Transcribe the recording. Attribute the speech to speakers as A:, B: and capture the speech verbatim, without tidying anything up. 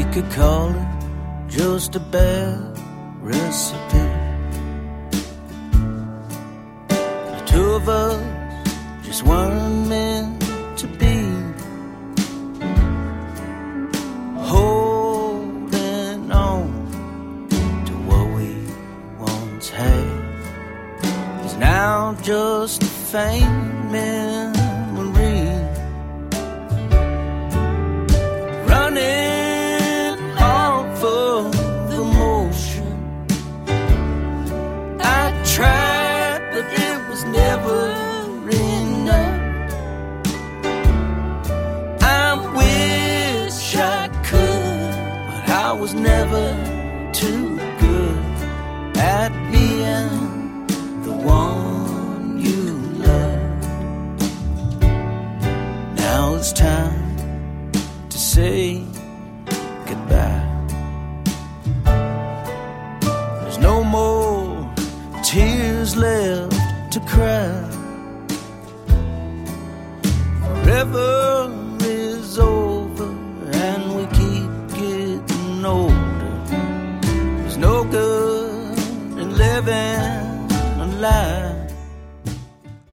A: could call it just a bad recipe. The two of us just weren't meant to be. Holding on to what we once had is now just a faint memory. Running off of the motion, I tried, but it was never enough. I wish I could, but I was never too good at being the one you loved. Now it's time to say goodbye. There's no more tears left to cry. Forever is over and we keep getting older. There's no good in living a lie.